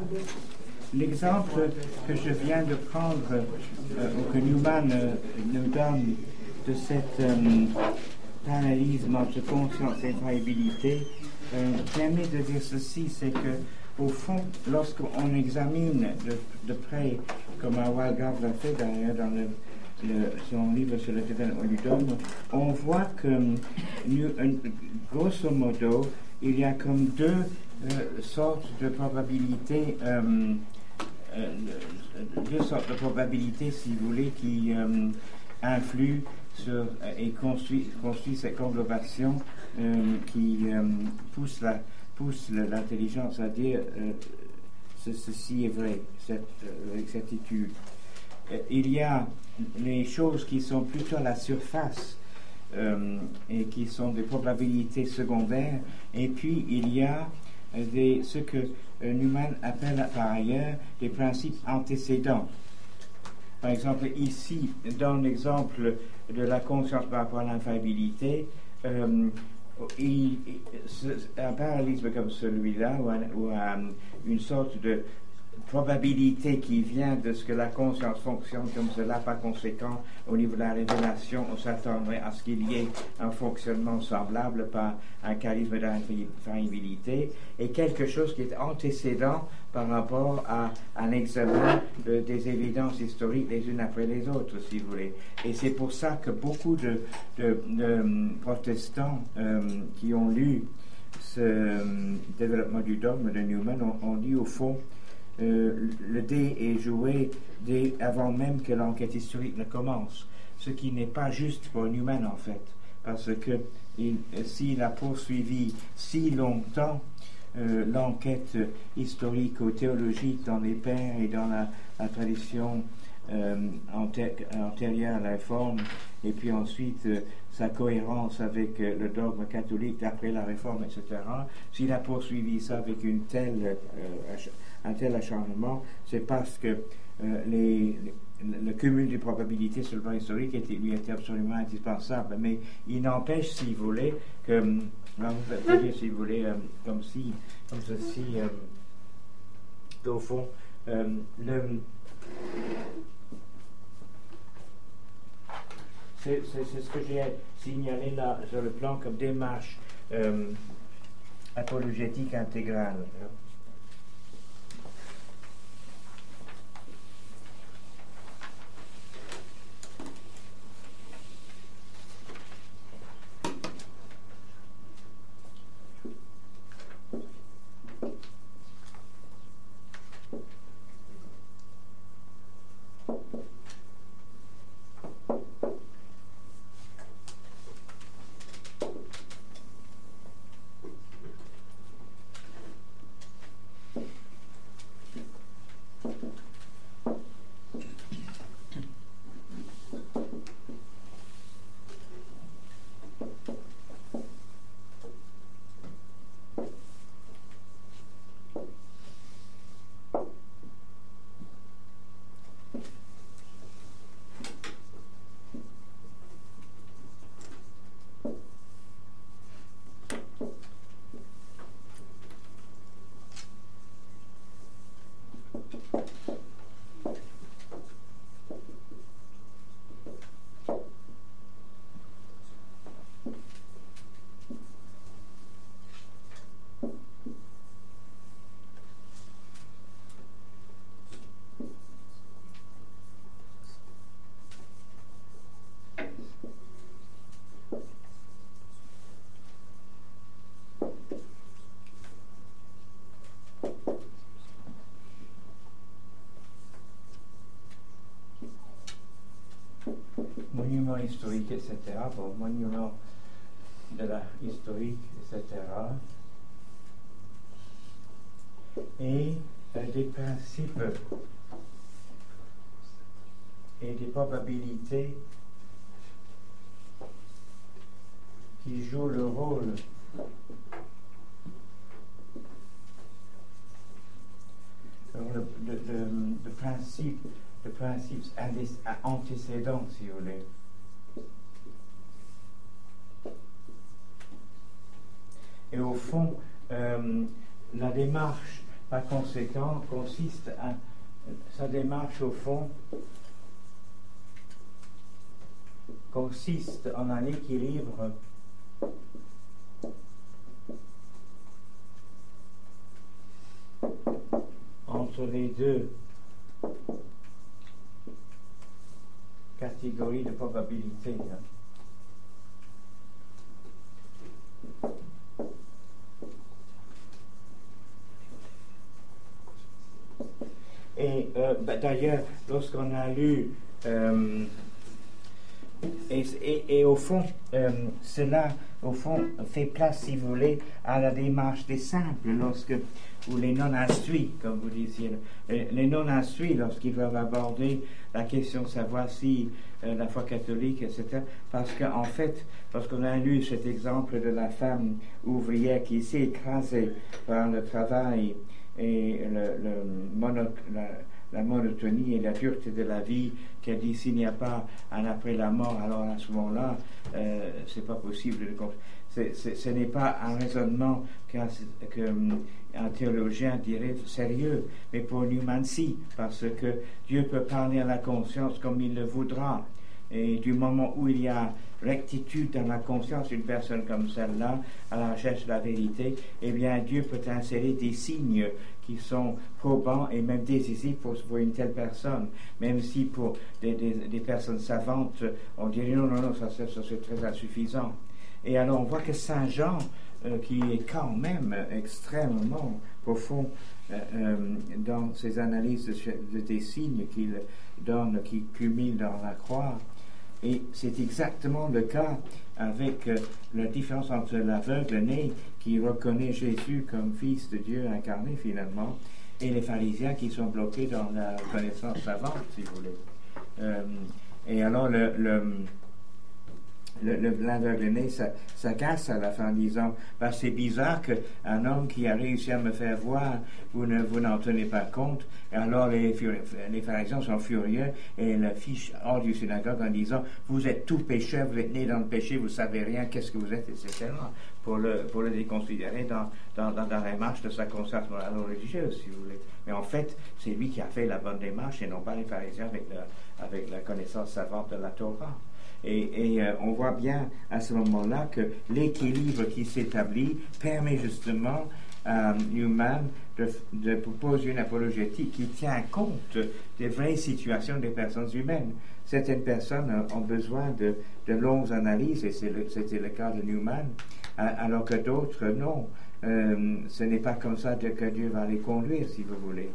L'exemple que je viens de prendre, ou que Newman nous donne de cette parallélisme entre conscience et infaillibilité, permet de dire ceci, c'est que au fond, lorsqu'on examine de près, comme Walgrave l'a fait d'ailleurs dans son livre sur le développement du dogme, on voit que, grosso modo, il y a comme deux sortes de probabilités, si vous voulez, qui influent sur et construisent cette conglobation qui pousse l'intelligence à dire ceci est vrai, avec certitude. Il y a les choses qui sont plutôt à la surface et qui sont des probabilités secondaires, et puis il y a ce que Newman appelle par ailleurs des principes antécédents. Par exemple, ici, dans l'exemple de la conscience par rapport à l'infaillibilité, un parallélisme comme celui-là, ou une sorte de probabilité qui vient de ce que la conscience fonctionne comme cela, par conséquent, au niveau de la révélation, on s'attendrait à ce qu'il y ait un fonctionnement semblable par un charisme d'infaillibilité, et quelque chose qui est antécédent par rapport à un examen des évidences historiques les unes après les autres, si vous voulez. Et c'est pour ça que beaucoup de protestants qui ont lu ce développement du dogme de Newman ont dit au fond, le dé est joué avant même que l'enquête historique ne commence, ce qui n'est pas juste pour Newman en fait, parce que s'il a poursuivi si longtemps l'enquête historico-théologique dans les pères et dans la tradition antérieure à la Réforme, et puis ensuite sa cohérence avec le dogme catholique d'après la Réforme, etc. S'il a poursuivi ça avec un tel acharnement, c'est parce que le cumul des probabilités sur le plan historique lui était absolument indispensable. Mais il n'empêche, si vous voulez, que, vous pouvez dire, si vous voulez, comme ceci, au fond, c'est ce que j'ai signalé là sur le plan comme démarche apologétique intégrale. Monument historique, etc. Bon, monument de la historique, etc. Et des principes et des probabilités qui jouent le rôle de principes antécédents, si vous voulez. Et au fond, la démarche par conséquent, sa démarche au fond consiste en un équilibre entre les deux catégories de probabilité. Et d'ailleurs, lorsqu'on a lu, et au fond, cela, au fond, fait place, si vous voulez, à la démarche des simples, ou les non-instruits, comme vous disiez. Les non-instruits, lorsqu'ils doivent aborder la question de savoir si la foi catholique, etc., parce qu'en fait, lorsqu'on a lu cet exemple de la femme ouvrière qui s'est écrasée par le travail et la monotonie et la dureté de la vie, qu'elle dit s'il n'y a pas un après la mort, alors à ce moment-là, c'est pas possible. Ce n'est pas un raisonnement qu'un théologien dirait sérieux, mais pour Newman, si, parce que Dieu peut parler à la conscience comme il le voudra. Et du moment où il y a rectitude dans la conscience d'une personne comme celle-là, à la recherche de la vérité, eh bien Dieu peut insérer des signes qui sont probants et même décisifs pour une telle personne. Même si pour des personnes savantes, on dirait non, ça c'est très insuffisant. Et alors on voit que Saint Jean, qui est quand même extrêmement profond dans ses analyses des signes qu'il donne, qui culminent dans la croix, et c'est exactement le cas avec la différence entre l'aveugle né qui reconnaît Jésus comme fils de Dieu incarné finalement, et les pharisiens qui sont bloqués dans la connaissance savante, si vous voulez. Et alors l'aveugle-né s'agace à la fin en disant c'est bizarre qu'un homme qui a réussi à me faire voir, vous n'en tenez pas compte. Et alors les pharisiens sont furieux et le fichent hors du synagogue en disant vous êtes tout pécheur, vous êtes né dans le péché, vous ne savez rien, qu'est-ce que vous êtes, etc. pour le déconsidérer dans la démarche de sa conscience morale religieuse, si vous voulez. Mais en fait, c'est lui qui a fait la bonne démarche et non pas les pharisiens avec la connaissance savante de la Torah. Et on voit bien à ce moment-là que l'équilibre qui s'établit permet justement à Newman de proposer une apologétique qui tient compte des vraies situations des personnes humaines. Certaines personnes ont besoin de longues analyses, et c'était le cas de Newman, alors que d'autres, non. Ce n'est pas comme ça que Dieu va les conduire, si vous voulez.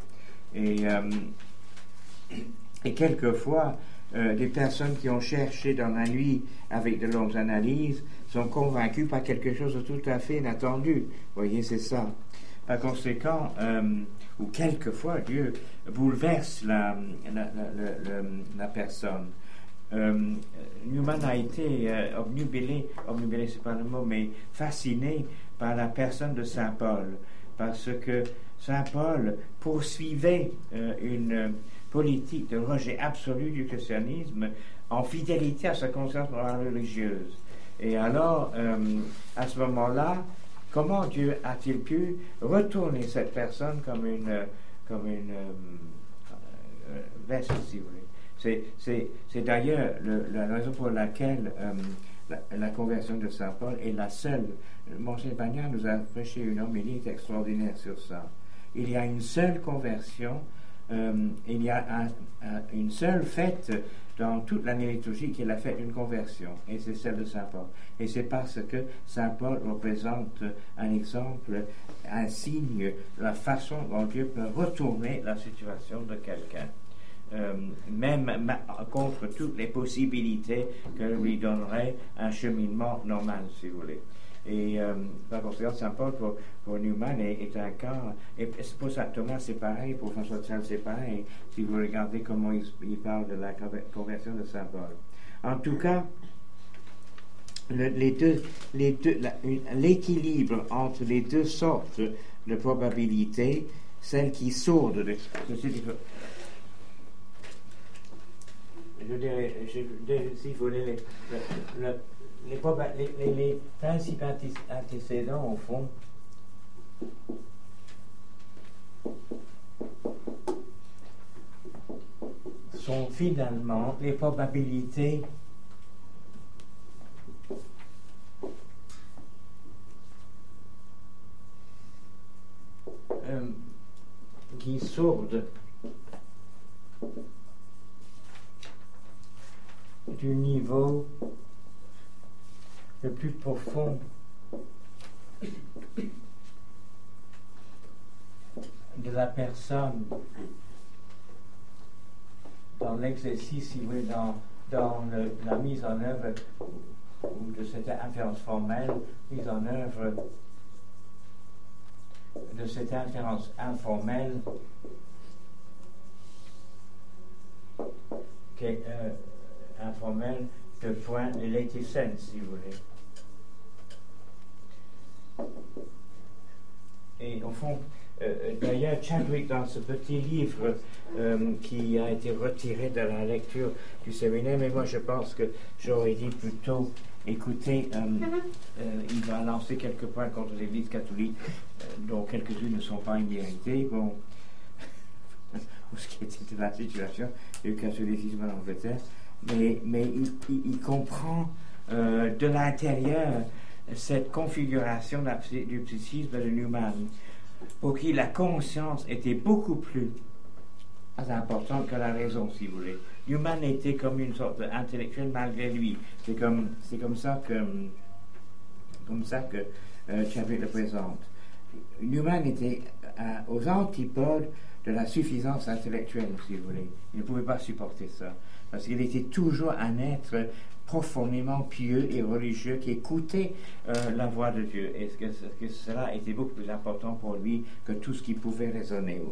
Et quelquefois, des personnes qui ont cherché dans la nuit avec de longues analyses sont convaincues par quelque chose de tout à fait inattendu. Vous voyez, c'est ça. Par conséquent, ou quelquefois, Dieu bouleverse la personne. Newman a été obnubilé, c'est pas le mot, mais fasciné par la personne de Saint Paul, parce que Saint Paul poursuivait une politique de rejet absolu du christianisme en fidélité à sa conscience morale religieuse. Et alors, à ce moment-là, comment Dieu a-t-il pu retourner cette personne comme une veste, si vous voulez. C'est d'ailleurs la raison pour laquelle la conversion de Saint Paul est la seule. Monseigneur Bagnard nous a prêché une homélie extraordinaire sur ça. Il y a une seule conversion, il y a une seule fête dans toute l'année liturgique qui est la fête d'une conversion, et c'est celle de Saint Paul. Et c'est parce que Saint Paul représente un exemple, un signe, la façon dont Dieu peut retourner la situation de quelqu'un, même contre toutes les possibilités que lui donnerait un cheminement normal, si vous voulez. Et par conséquent, Saint Paul pour Newman est un cas, et pour Saint Thomas c'est pareil, pour François de Sales c'est pareil, si vous regardez comment il parle de la conversion de Saint Paul. En tout cas, l'équilibre entre les deux sortes de probabilités, celle qui sort de je dirais, si vous voulez, les principes antécédents, au fond, finalement, les probabilités qui sortent du niveau le plus profond de la personne dans l'exercice, si vous voulez, dans la mise en œuvre ou de cette inférence formelle, mise en œuvre de cette inférence informelle qui est informelle de point relative sense, si vous voulez. Et au fond, d'ailleurs, Chadwick, dans ce petit livre qui a été retiré de la lecture du séminaire, mais moi je pense que j'aurais dit plutôt, écoutez, il va lancer quelques points contre l'Église catholique, dont quelques-unes ne sont pas une vérité, bon, ou ce qui était la situation du catholicisme en Angleterre, mais il comprend de l'intérieur cette configuration du psychisme de Newman, pour qui la conscience était beaucoup plus importante que la raison, si vous voulez. Newman était comme une sorte d'intellectuel malgré lui. C'est comme ça que Chadwick le présente. Newman était aux antipodes de la suffisance intellectuelle, si vous voulez. Il ne pouvait pas supporter ça, parce qu'il était toujours un être profondément pieux et religieux qui écoutait la voix de Dieu, et que cela était beaucoup plus important pour lui que tout ce qui pouvait raisonner.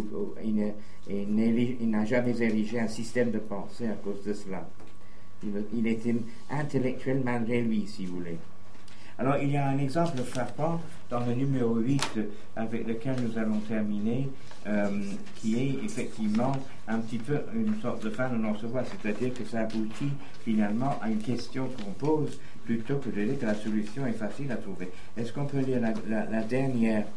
Il n'a jamais érigé un système de pensée à cause de cela. Il était intellectuel malgré lui, si vous voulez. Alors, il y a un exemple frappant dans le numéro 8 avec lequel nous allons terminer, qui est effectivement un petit peu une sorte de fin de non-recevoir, c'est-à-dire que ça aboutit finalement à une question qu'on pose plutôt que de dire que la solution est facile à trouver. Est-ce qu'on peut lire la dernière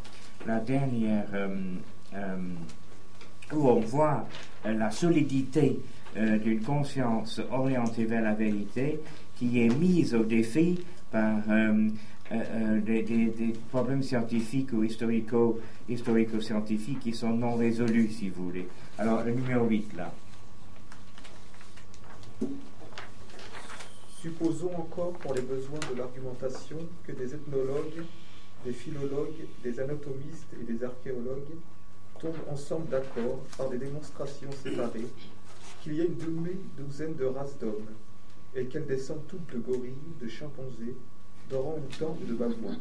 où on voit la solidité d'une conscience orientée vers la vérité qui est mise au défi par des problèmes scientifiques ou historico-scientifiques qui sont non résolus, si vous voulez. Alors, le numéro 8, là. Supposons encore, pour les besoins de l'argumentation, que des ethnologues, des philologues, des anatomistes et des archéologues tombent ensemble d'accord, par des démonstrations séparées, qu'il y a une demi-douzaine de races d'hommes, et qu'elles descendent toutes de gorilles, de chimpanzés, d'orang-outans ou de babouins.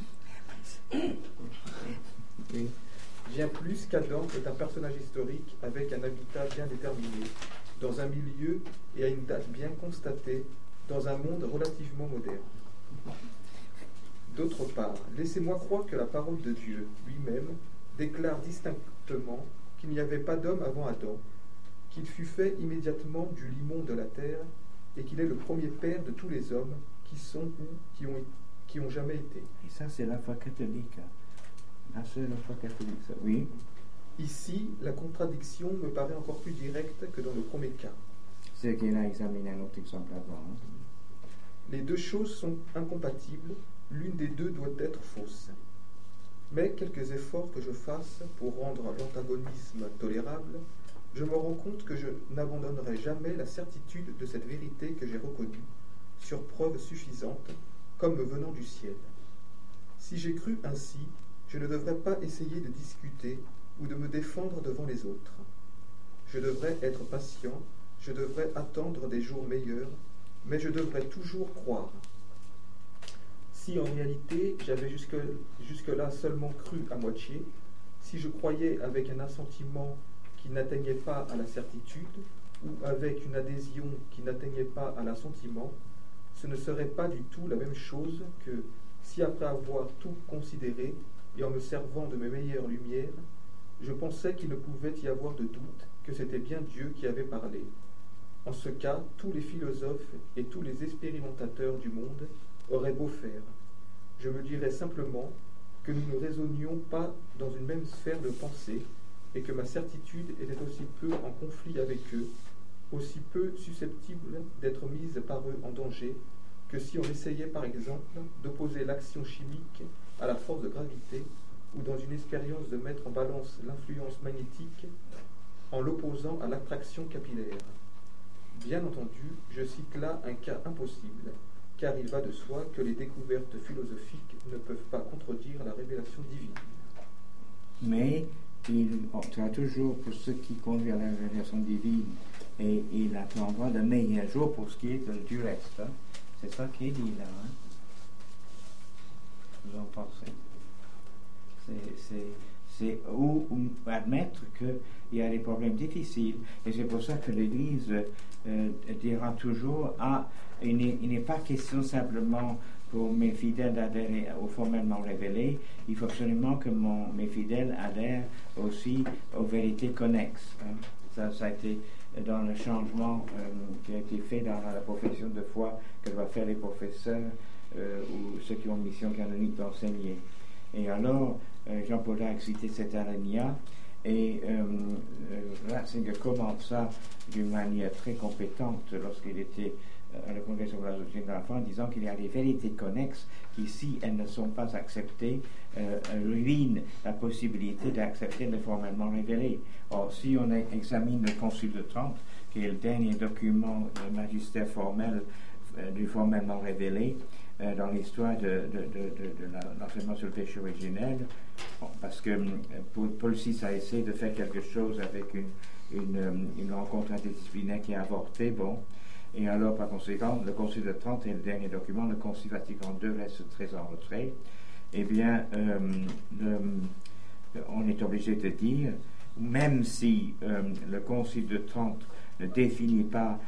Bien plus qu'Adam est un personnage historique avec un habitat bien déterminé, dans un milieu et à une date bien constatée, dans un monde relativement moderne. D'autre part, laissez-moi croire que la parole de Dieu lui-même déclare distinctement qu'il n'y avait pas d'homme avant Adam, qu'il fut fait immédiatement du limon de la terre, et qu'il est le premier père de tous les hommes qui sont ou qui ont jamais été. Et ça, c'est la foi catholique. Là, c'est la foi catholique, ça. Oui. Ici, la contradiction me paraît encore plus directe que dans le premier cas. C'est qu'il a examiné un autre exemple avant. Les deux choses sont incompatibles, l'une des deux doit être fausse. Mais quelques efforts que je fasse pour rendre l'antagonisme tolérable, je me rends compte que je n'abandonnerai jamais la certitude de cette vérité que j'ai reconnue, sur preuve suffisante, comme venant du ciel. Si j'ai cru ainsi, je ne devrais pas essayer de discuter ou de me défendre devant les autres. Je devrais être patient, je devrais attendre des jours meilleurs, mais je devrais toujours croire. Si en réalité j'avais jusque-là seulement cru à moitié, si je croyais avec un assentiment qui n'atteignait pas à la certitude, ou avec une adhésion qui n'atteignait pas à l'assentiment, ce ne serait pas du tout la même chose que si après avoir tout considéré et en me servant de mes meilleures lumières, je pensais qu'il ne pouvait y avoir de doute que c'était bien Dieu qui avait parlé. En ce cas, tous les philosophes et tous les expérimentateurs du monde auraient beau faire. Je me dirais simplement que nous ne raisonnions pas dans une même sphère de pensée et que ma certitude était aussi peu en conflit avec eux aussi peu susceptibles d'être mises par eux en danger que si on essayait par exemple d'opposer l'action chimique à la force de gravité ou dans une expérience de mettre en balance l'influence magnétique en l'opposant à l'attraction capillaire. Bien entendu, je cite là un cas impossible, car il va de soi que les découvertes philosophiques ne peuvent pas contredire la révélation divine. Mais il sera toujours, pour ce qui conduit à la révélation divine, et il attendra le meilleur jour pour ce qui est du reste. Hein. C'est ça qui est dit là. Hein. Vous en pensez? C'est ou admettre qu'il y a des problèmes difficiles. Et c'est pour ça que l'Église dira toujours, il n'est pas question simplement pour mes fidèles d'adhérer au formellement révélé, il faut absolument que mes fidèles adhèrent aussi aux vérités connexes. Hein. Ça a été dans le changement qui a été fait dans la profession de foi que doivent faire les professeurs ou ceux qui ont mission canonique d'enseigner. Et alors, Jean-Paul a cité cet alinéa, et Ratzinger commente ça d'une manière très compétente lorsqu'il était à la Congrégation pour la doctrine de la foi, en disant qu'il y a des vérités connexes qui, si elles ne sont pas acceptées, ruinent la possibilité d'accepter le formellement révélé. Or, si on examine le Concile de Trente, qui est le dernier document de magistère formel du formellement révélé, dans l'histoire de l'enseignement sur le péché originel, parce que Paul VI a essayé de faire quelque chose avec une rencontre interdisciplinaire qui a avorté, et alors par conséquent le Concile de Trente est le dernier document, le Concile Vatican II reste très en retrait. Eh bien, on est obligé de dire, même si le Concile de Trente ne définit pas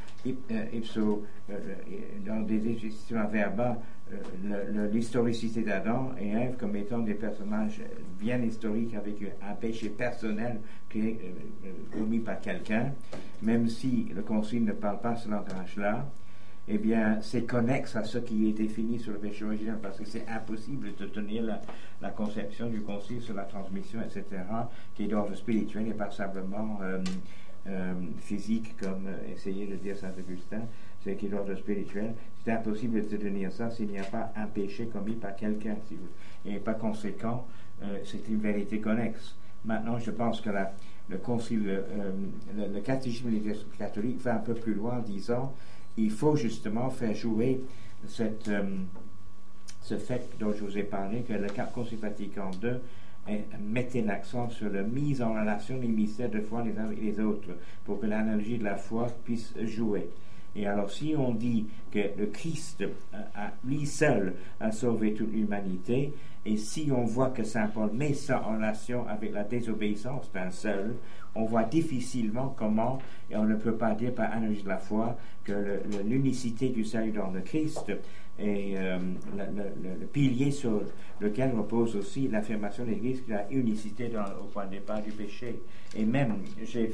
dans des expositions verbales l'historicité d'Adam et Ève comme étant des personnages bien historiques avec un péché personnel qui est commis par quelqu'un, même si le Concile ne parle pas ce langage-là, eh bien, c'est connexe à ce qui est défini sur le péché originel, parce que c'est impossible de tenir la conception du Concile sur la transmission, etc., qui est d'ordre spirituel et pas simplement physique, comme essayait de dire Saint-Augustin, c'est qui est d'ordre spirituel. C'est impossible de tenir ça s'il n'y a pas un péché commis par quelqu'un. Et par conséquent, c'est une vérité connexe. Maintenant, je pense que le concile, le catéchisme catholique va un peu plus loin en disant il faut justement faire jouer ce fait dont je vous ai parlé, que le Concile Vatican II mettait l'accent sur la mise en relation des mystères de foi les uns et les autres, pour que l'analogie de la foi puisse jouer. Et alors, si on dit que le Christ, lui seul, a sauvé toute l'humanité, et si on voit que Saint Paul met ça en relation avec la désobéissance d'un seul, on voit difficilement comment, et on ne peut pas dire par analogie de la foi, que l'unicité du salut dans le Christ est le pilier sur lequel repose aussi l'affirmation de l'Église qu'il y a unicité au point de départ du péché. Et même, j'ai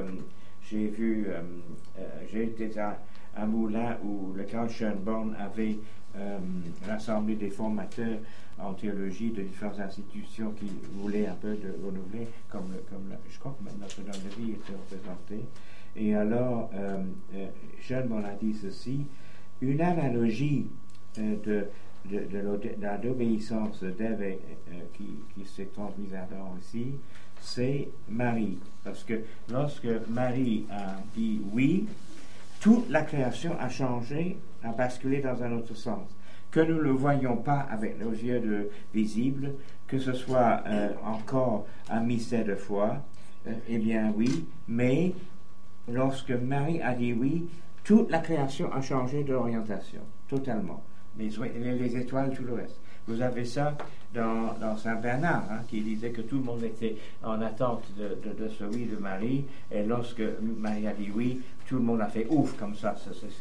été à un moulin où le Carl Schönborn avait rassemblé des formateurs en théologie de différentes institutions qui voulaient un peu de renouveler, je crois que Notre-Dame de Vie était représentée. Et alors, Schönborn a dit ceci: une analogie de l'obéissance d'Ève qui s'est transmise à Adam aussi, c'est Marie. Parce que lorsque Marie a dit oui, toute la création a changé, a basculé dans un autre sens. Que nous ne le voyons pas avec nos yeux visibles, que ce soit encore un mystère de foi, eh bien oui, mais lorsque Marie a dit oui, toute la création a changé d'orientation, totalement. Les étoiles, tout le reste. Vous avez ça dans Saint Bernard, qui disait que tout le monde était en attente de ce oui de Marie, et lorsque Marie a dit oui, tout le monde a fait ouf comme ça.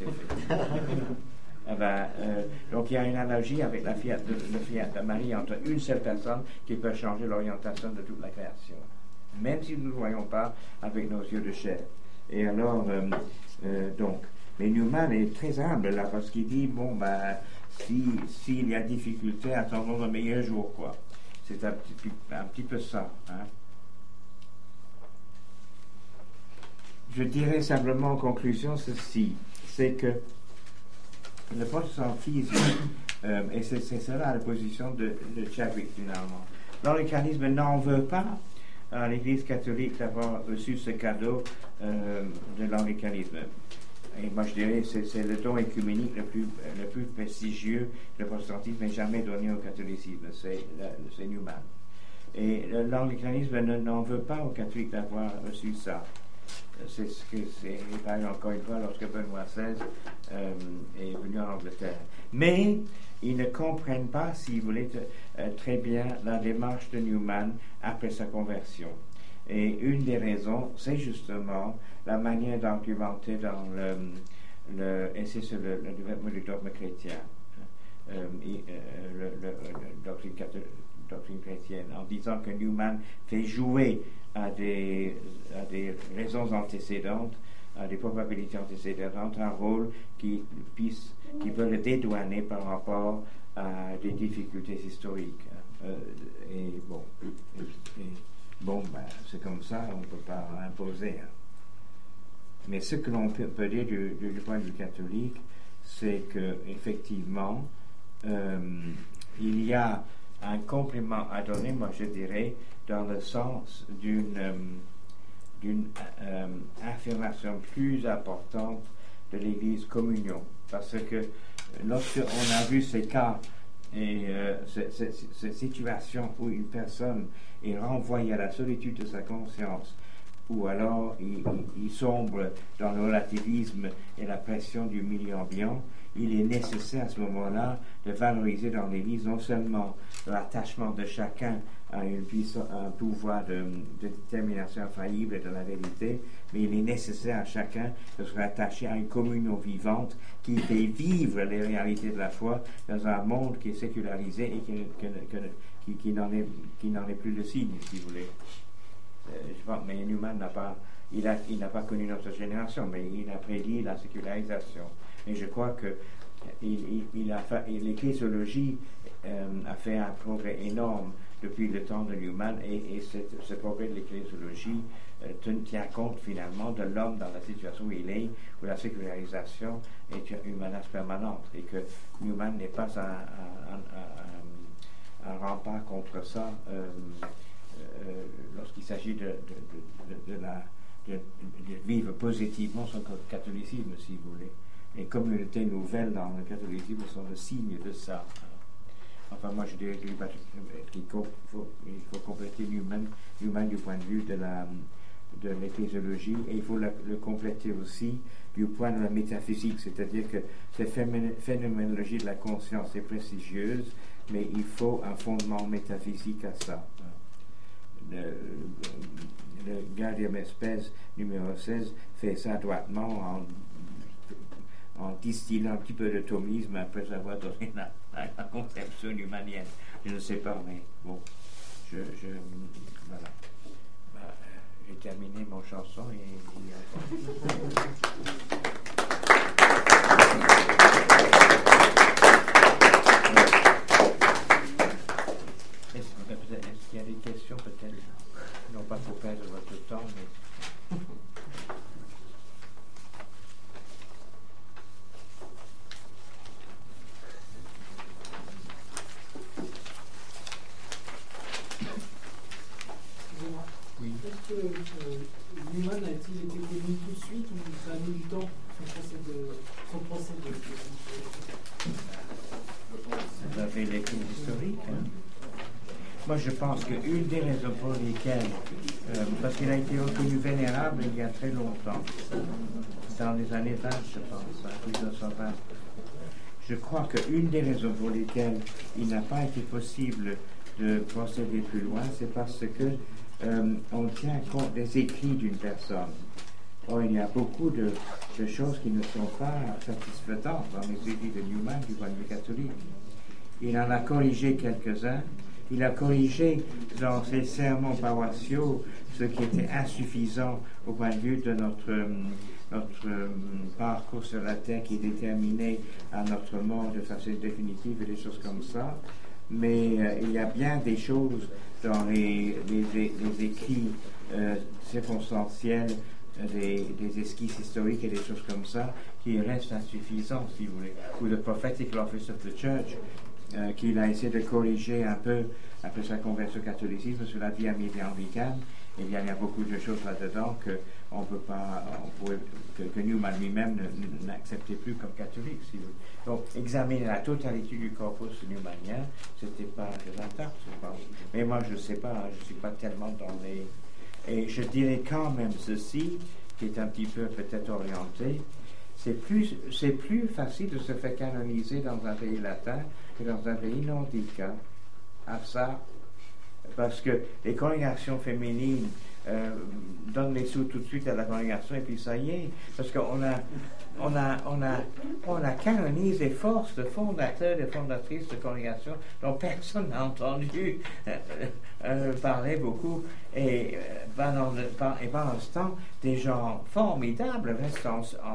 Donc il y a une analogie avec le fiat de Marie entre une seule personne qui peut changer l'orientation de toute la création, même si nous ne le voyons pas avec nos yeux de chair. Et alors, mais Newman est très humble là, parce qu'il dit s'il y a difficulté, attendons le meilleur jour, quoi. C'est un petit peu ça. je dirais simplement en conclusion ceci, c'est que le protestantisme, et c'est cela la position de Chadwick finalement, l'anglicanisme n'en veut pas à l'Église catholique d'avoir reçu ce cadeau de l'anglicanisme. Et moi je dirais que c'est le don écuménique le plus prestigieux que le protestantisme ait jamais donné au catholicisme, c'est Newman. Et l'anglicanisme n'en veut pas aux catholiques d'avoir reçu ça. C'est ce que c'est, encore une fois, lorsque Benoît XVI est venu en Angleterre. Mais ils ne comprennent pas, si vous voulez, très bien la démarche de Newman après sa conversion. Et une des raisons, c'est justement la manière d'argumenter dans l'essai sur le développement du dogme chrétien, doctrine chrétienne, en disant que Newman fait jouer à des raisons antécédentes, à des probabilités antécédentes, un rôle qui peut le dédouaner par rapport à des difficultés historiques. C'est comme ça, on ne peut pas imposer. Mais ce que l'on peut dire du point de vue catholique, c'est qu'effectivement, il y a un complément à donner, moi je dirais, dans le sens d'une affirmation plus importante de l'Église communion. Parce que lorsqu'on a vu ces cas et ces situations où une personne est renvoyée à la solitude de sa conscience, ou alors il sombre dans le relativisme et la pression du milieu ambiant, il est nécessaire à ce moment-là de valoriser dans l'Église non seulement l'attachement de chacun à un pouvoir de détermination infaillible de la vérité, mais il est nécessaire à chacun de se rattacher à une communion vivante qui fait vivre les réalités de la foi dans un monde qui est sécularisé et qui n'en est plus le signe, si vous voulez. Je pense, mais Newman n'a pas connu notre génération, mais il a prédit la sécularisation. Et je crois que l'ecclésiologie a fait un progrès énorme depuis le temps de Newman, et ce progrès de l'ecclésiologie tient compte finalement de l'homme dans la situation où il est, où la sécularisation est une menace permanente, et que Newman n'est pas un rempart contre ça lorsqu'il s'agit de vivre positivement son catholicisme, si vous voulez. Les communautés nouvelles dans le catholicisme sont le signe de ça. Enfin, moi, je dirais qu'il faut compléter Newman du point de vue de l'ecclésiologie, et il faut le compléter aussi du point de la métaphysique, c'est-à-dire que cette phénoménologie de la conscience est prestigieuse, mais il faut un fondement métaphysique à ça. Le Gaudium et Spes numéro 16 fait ça adroitement en distillant un petit peu de thomisme après avoir donné la conception newmanienne. Je ne sais pas, mais bon, voilà. J'ai terminé mon chanson Est-ce qu'il y a des questions peut-être? Non pas pour perdre votre temps, mais... Oui. Est-ce que Newman a-t-il été connu tout de suite, ou ça a mis du temps, son procès de... Vous avez l'étude historique, hein? Moi, je pense qu'une des raisons pour lesquelles, parce qu'il a été reconnu vénérable il y a très longtemps, dans les années 20, je pense, 1920, je crois qu'une des raisons pour lesquelles il n'a pas été possible de procéder plus loin, c'est parce que on tient compte des écrits d'une personne. Or, il y a beaucoup de choses qui ne sont pas satisfaisantes dans les écrits de Newman du point de vue catholique. Il en a corrigé quelques-uns. Il a corrigé dans ses sermons paroissiaux ce qui était insuffisant au point de vue de notre parcours sur la terre, qui est déterminé à notre mort de façon définitive, et des choses comme ça. Mais il y a bien des choses dans les écrits circonstanciels des esquisses historiques et des choses comme ça qui restent insuffisants, si vous voulez. Ou le Prophetical Office of the Church, qu'il a essayé de corriger un peu après sa conversion au catholicisme sur la vie anglicane. Eh bien, il y a beaucoup de choses là-dedans que Newman lui-même n'acceptait plus comme catholique. Si vous... Donc, examiner la totalité du corpus newmanien, c'était pas de la tarte, je pense. Mais moi, je sais pas, je suis pas tellement dans les... Et je dirais quand même ceci, qui est un petit peu peut-être orienté, c'est plus facile de se faire canoniser dans un pays latin que dans un pays nordique. Hein. À ça, parce que les congrégations féminines donnent les sous tout de suite à la congrégation et puis ça y est, parce qu'on a canonisé force de fondateurs et fondatrices de congrégations dont personne n'a entendu parler beaucoup et pendant ce temps des gens formidables restent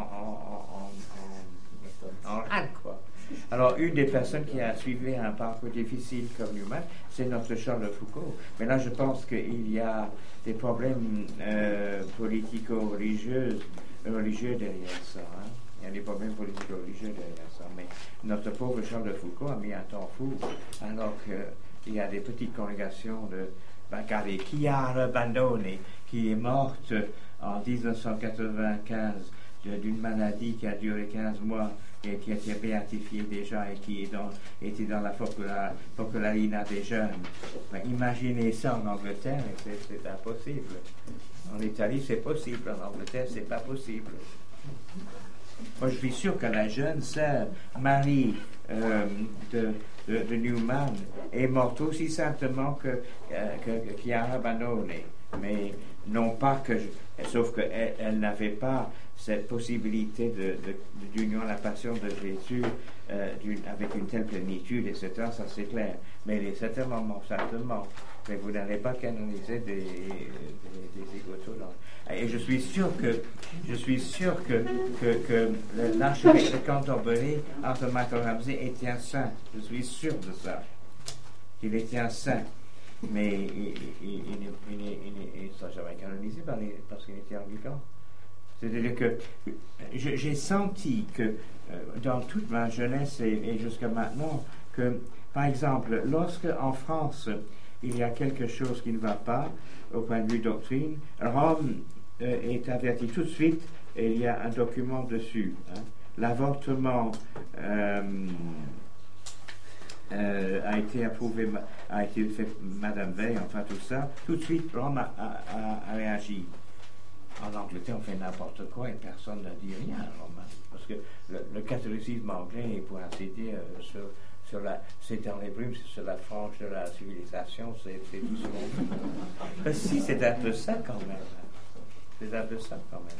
en rade, quoi. Alors, une des personnes qui a suivi un parcours difficile comme Newman, c'est notre Charles de Foucault. Mais là, je pense qu'il y a des problèmes politico-religieux derrière ça. Hein. Il y a des problèmes politico-religieux derrière ça. Mais notre pauvre Charles de Foucault a mis un temps fou, alors qu'il y a des petites congrégations de regardez, Chiara Bandone, qui est morte en 1995 d'une maladie qui a duré 15 mois et qui a été béatifiée déjà et qui était dans la Focolarina des jeunes. Imaginez ça en Angleterre, et c'est impossible. En Italie, c'est possible. En Angleterre, c'est pas possible. Moi, je suis sûr que la jeune sœur Marie de Newman est morte aussi saintement que Chiara Bandone. Mais non pas que... sauf qu'elle n'avait pas cette possibilité d'union à la passion de Jésus avec une telle plénitude, etc., ça c'est clair. Mais elle est certainement morte, certainement. Mais vous n'allez pas canoniser des égotos. Et je suis sûr que l'archevêque de Canterbury, Arthur Michael Ramsey, était un saint. Je suis sûr de ça. Il était un saint. Mais il ne sera jamais canonisé parce qu'il était anglican. C'est-à-dire que j'ai senti que dans toute ma jeunesse et jusqu'à maintenant, que par exemple, lorsque en France il y a quelque chose qui ne va pas au point de vue doctrine, Rome est averti tout de suite et il y a un document dessus. Hein. L'avortement a été approuvé, a été fait Madame Veil, enfin tout ça, tout de suite Rome a réagi. En Angleterre, on fait n'importe quoi et personne ne dit rien, Rome, parce que le catholicisme anglais est, pour ainsi dire, c'est dans les brumes, c'est sur la frange de la civilisation, c'est tout ce monde. Si, c'est un peu ça quand même. C'est un peu ça quand même.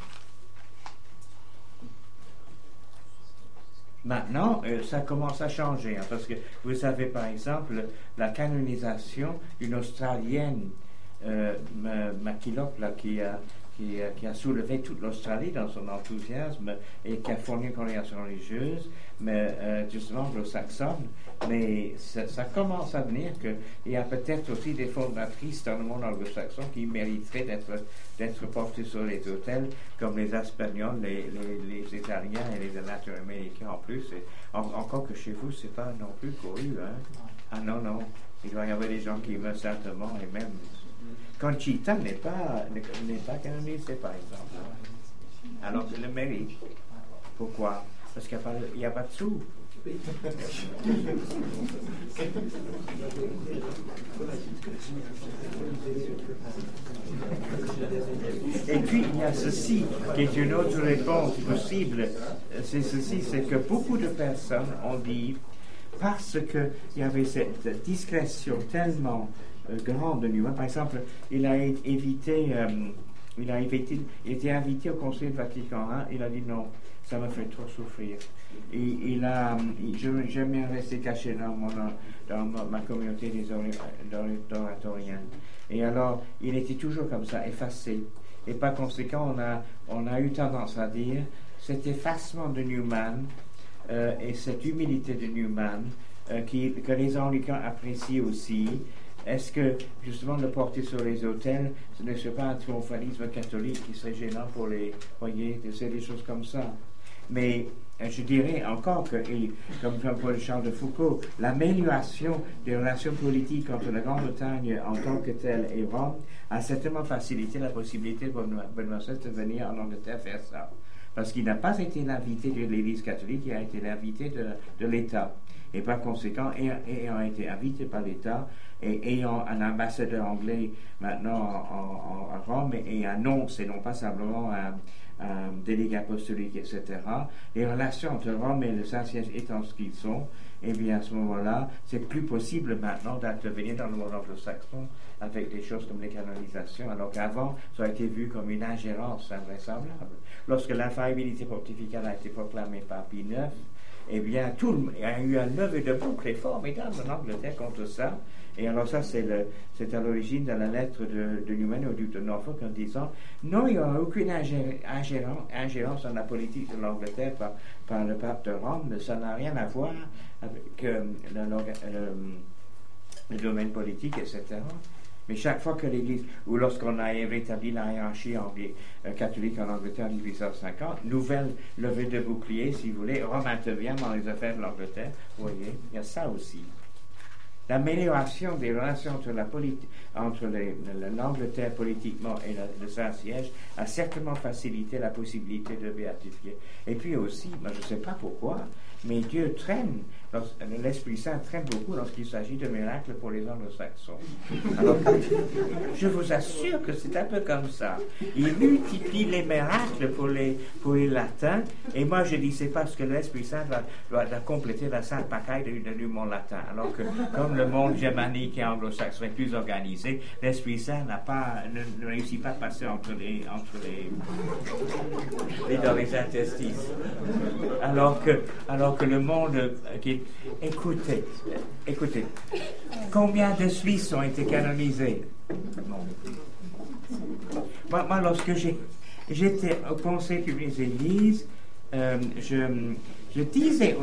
Maintenant, ça commence à changer, hein, parce que vous avez par exemple la canonisation d'une Australienne, MacKillop, là, qui a soulevé toute l'Australie dans son enthousiasme et qui a fourni une congrégation religieuse, mais justement anglo-saxonne. Mais ça commence à venir qu'il y a peut-être aussi des fondatrices dans le monde anglo-saxon qui mériteraient d'être portées sur les autels, comme les Espagnols, les Italiens et les Latino-Américains en plus. Et encore que chez vous, c'est pas non plus couru. Hein? Ah non, il doit y avoir des gens qui meurent certainement et même... Conchita n'est pas canonisée, par exemple. Alors que le mérite. Pourquoi? Parce qu'il n'y a pas de sous. Et puis il y a ceci qui est une autre réponse possible. C'est ceci, c'est que beaucoup de personnes ont dit, parce qu'il y avait cette discrétion tellement grande de Newman. Par exemple, il était invité au Conseil Vatican I. Il a dit non, ça me fait trop souffrir. Et j'aime bien rester caché dans ma communauté des oratoriens. Et alors, il était toujours comme ça, effacé. Et par conséquent, on a eu tendance à dire cet effacement de Newman et cette humilité de Newman que les anglicans apprécient aussi. est-ce que, justement, le porter sur les autels, ce ne serait pas un triomphalisme catholique qui serait gênant pour les... Voyez, c'est des choses comme ça. Mais je dirais encore que, et comme Paul Charles de Foucault, l'amélioration des relations politiques entre la Grande-Bretagne en tant que telle et Rome a certainement facilité la possibilité pour Benoît VI de venir en Angleterre faire ça. Parce qu'il n'a pas été l'invité de l'Église catholique, il a été l'invité de l'État. Et par conséquent, ayant été invité par l'État et ayant un ambassadeur anglais maintenant à Rome et un nom, c'est non pas simplement un délégué apostolique, etc. Les relations entre Rome et le Saint-Siège étant ce qu'ils sont, et bien à ce moment-là, c'est plus possible maintenant d'intervenir dans le monde anglo-saxon avec des choses comme les canonisations, alors qu'avant, ça a été vu comme une ingérence invraisemblable. Lorsque l'infaillibilité pontificale a été proclamée par Pie IX, eh bien, il y a eu un levée de bouclier formidable en Angleterre contre ça. Et alors ça, c'est à l'origine de la lettre de Newman au duc de Norfolk en disant non, il n'y aura aucune ingérence dans la politique de l'Angleterre par le pape de Rome. Ça n'a rien à voir avec le domaine politique, etc. Mais chaque fois que l'Église, ou lorsqu'on a rétabli la hiérarchie catholique en Angleterre en 1850, nouvelle levée de bouclier, si vous voulez, Rome intervient dans les affaires de l'Angleterre. Vous voyez, il y a ça aussi. L'amélioration des relations entre l'Angleterre politiquement et le Saint-Siège a certainement facilité la possibilité de béatifier. Et puis aussi, moi je ne sais pas pourquoi, mais Dieu traîne, l'Esprit Saint traîne beaucoup lorsqu'il s'agit de miracles pour les anglo-saxons. Alors, je vous assure que c'est un peu comme ça. Il multiplie les miracles pour les latins, et moi je dis c'est parce que l'Esprit Saint doit compléter la sainte pagaille du monde latin. Alors que, comme le monde germanique et anglo-saxon est plus organisé, l'Esprit Saint ne réussit pas à passer dans les interstices. Alors que le monde écoutez, combien de Suisses ont été canonisés? Moi, lorsque j'étais au Conseil public des Églises, je disais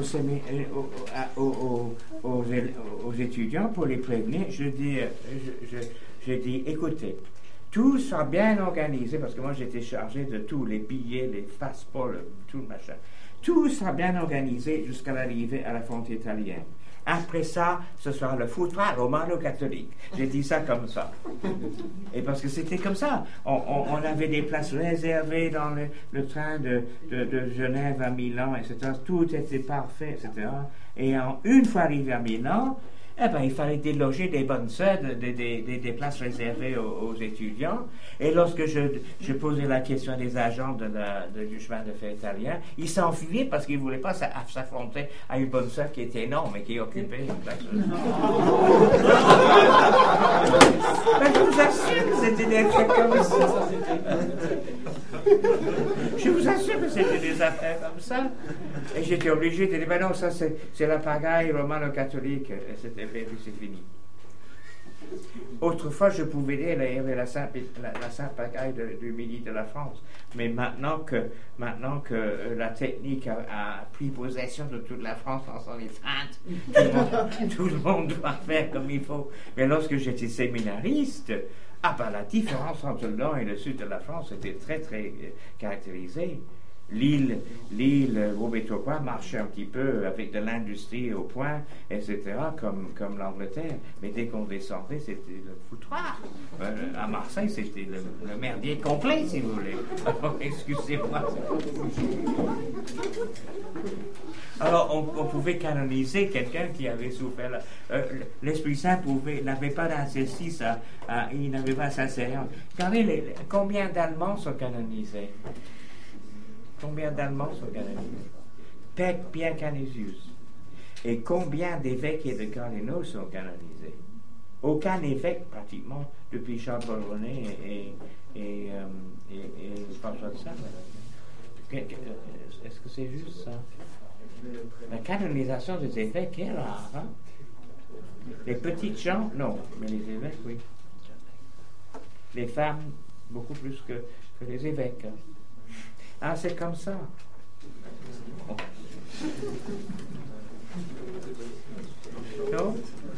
aux étudiants pour les prévenir, je dis, écoutez, tout sera bien organisé, parce que moi j'étais chargé de tout, les billets, les passeports, tout le machin. Tout sera bien organisé jusqu'à l'arrivée à la frontière italienne. Après ça, ce sera le foutoir romano-catholique. J'ai dit ça comme ça. Et parce que c'était comme ça. On avait des places réservées dans le train de Genève à Milan, etc. Tout était parfait, etc. Et une fois arrivé à Milan, il fallait déloger des bonnes sœurs, des places réservées aux étudiants. Et lorsque je posais la question des agents du chemin de fer italien, ils s'enfuyaient parce qu'ils ne voulaient pas s'affronter à une bonne sœur qui était énorme et qui occupait une place. Mais je vous assure que c'était des trucs comme ça. Je vous assure que c'était des affaires comme ça. Et j'étais obligé de dire, ben non, ça c'est la pagaille romano-catholique. Et c'est fini. Autrefois, je pouvais dire, il y avait la sainte pagaille du midi de la France. Mais maintenant que la technique a pris possession de toute la France en son étreinte, tout le monde doit faire comme il faut. Mais lorsque j'étais séminariste, la différence entre le nord et le sud de la France était très, très caractérisée. L'île Robertois marchait un petit peu avec de l'industrie au point, etc., comme l'Angleterre. Mais dès qu'on descendait, c'était le foutoir. À Marseille, c'était le merdier complet, si vous voulez. Excusez-moi. Alors, on pouvait canoniser quelqu'un qui avait souffert. L'Esprit Saint n'avait pas d'incestis, il n'avait pas sa séance. Regardez combien d'Allemands sont canonisés. Combien d'Allemands sont canonisés? Pierre Canisius. Et combien d'évêques et de cardinaux sont canonisés? Aucun évêque, pratiquement, depuis Charles Bonnet et François de Sales. Est-ce que c'est juste ça? La canonisation des évêques est rare. Hein? Les petites gens, non, mais les évêques, oui. Les femmes, beaucoup plus que les évêques. Hein? C'est comme ça. Non?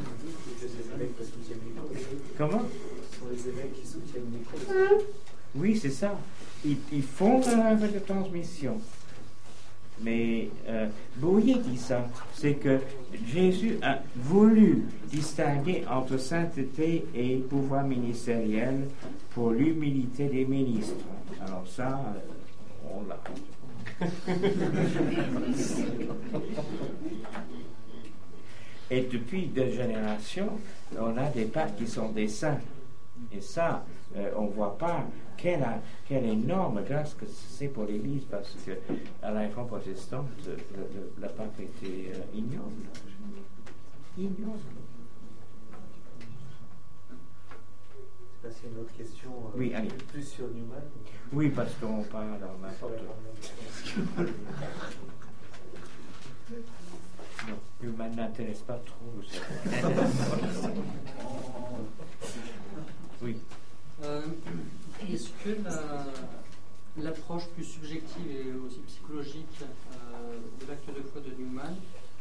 Comment? Ce sont les évêques qui soutiennent les causes. Oui, c'est ça. Ils font un œuvre de transmission. Mais Boyer dit ça, c'est que Jésus a voulu distinguer entre sainteté et pouvoir ministériel pour l'humilité des ministres. Alors ça, on l'a. Et depuis 2 générations, on a des papes qui sont des saints. Et ça, on ne voit pas quelle énorme grâce que c'est pour l'Église, parce que à la réforme protestante, le pape était ignoble. Ignoble. Là, c'est une autre question. Oui, allez. Plus sur Newman. Oui, parce qu'on parle dans n'importe quoi. Non, Newman n'intéresse pas trop. Oui. Est-ce que l'approche plus subjective et aussi psychologique de l'acte de foi de Newman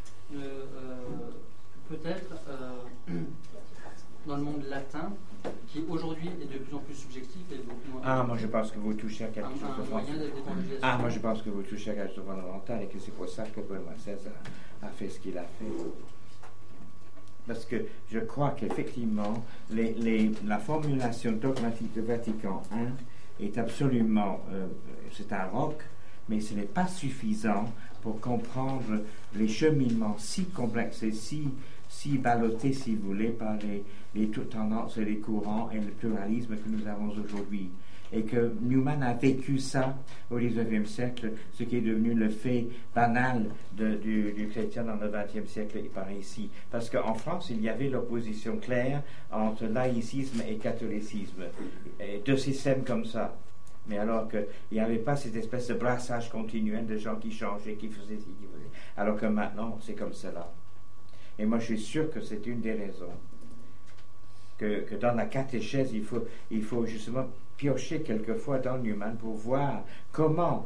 peut-être dans le monde latin, qui aujourd'hui est de plus en plus subjectif et beaucoup moins... Ah, moi je pense que vous touchez à quelque chose de fondamental. Ah, moi je pense que vous touchez à quelque chose de fondamental et que c'est pour ça que Benoît XVI a fait ce qu'il a fait. Parce que je crois qu'effectivement, la formulation dogmatique de Vatican I est absolument, c'est un roc, mais ce n'est pas suffisant pour comprendre les cheminements si complexes et si ballottés, si vous voulez, par les tendances et les courants et le pluralisme que nous avons aujourd'hui. Et que Newman a vécu ça au XIXe siècle, ce qui est devenu le fait banal du chrétien dans le XXe siècle et par ici. Parce qu'en France, il y avait l'opposition claire entre laïcisme et catholicisme. Et 2 systèmes comme ça. Mais alors qu'il n'y avait pas cette espèce de brassage continuel de gens qui changeaient, qui faisaient ci, qui faisaient. Alors que maintenant, c'est comme cela. Et moi, je suis sûr que c'est une des raisons. Que dans la catéchèse, il faut justement piocher quelquefois dans Newman pour voir comment,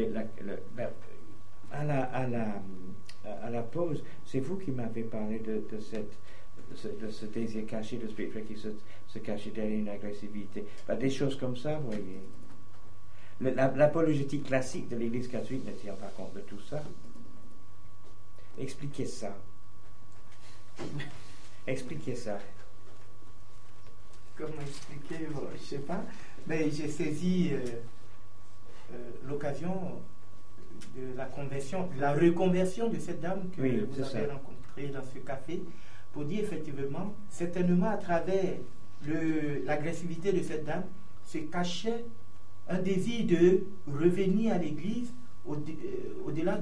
à la pause, c'est vous qui m'avez parlé de ce désir caché de spirituel qui se cachait derrière une agressivité. Des choses comme ça, vous voyez. L'apologétique classique de l'Église catholique ne tient pas compte de tout ça. Expliquez ça. Expliquez ça. Comment expliquer, je ne sais pas, mais j'ai saisi l'occasion de la conversion, de la reconversion de cette dame que vous avez rencontrée dans ce café, pour dire effectivement, certainement à travers l'agressivité de cette dame, se cachait un désir de revenir à l'Église au-delà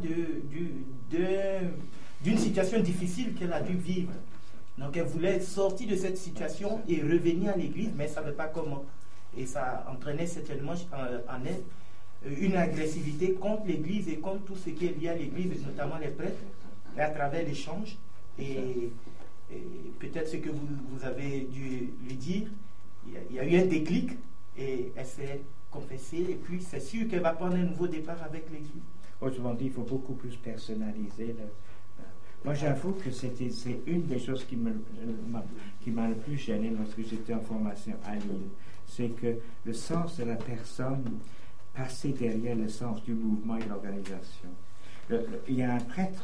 d'une situation difficile qu'elle a dû vivre. Donc elle voulait sortir de cette situation et revenir à l'Église, mais elle ne savait pas comment. Et ça entraînait certainement en elle une agressivité contre l'Église et contre tout ce qui est lié à l'Église, notamment les prêtres, et à travers l'échange. Et peut-être ce que vous avez dû lui dire, il y a eu un déclic et elle s'est confessée. Et puis c'est sûr qu'elle va prendre un nouveau départ avec l'Église. Autrement dit, il faut beaucoup plus personnaliser Moi, j'avoue que c'est une des choses qui m'a le plus gêné lorsque j'étais en formation à Lille. C'est que le sens de la personne passait derrière le sens du mouvement et de l'organisation. Il y a un prêtre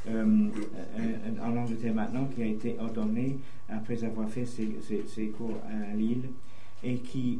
en Angleterre maintenant qui a été ordonné après avoir fait ses cours à Lille et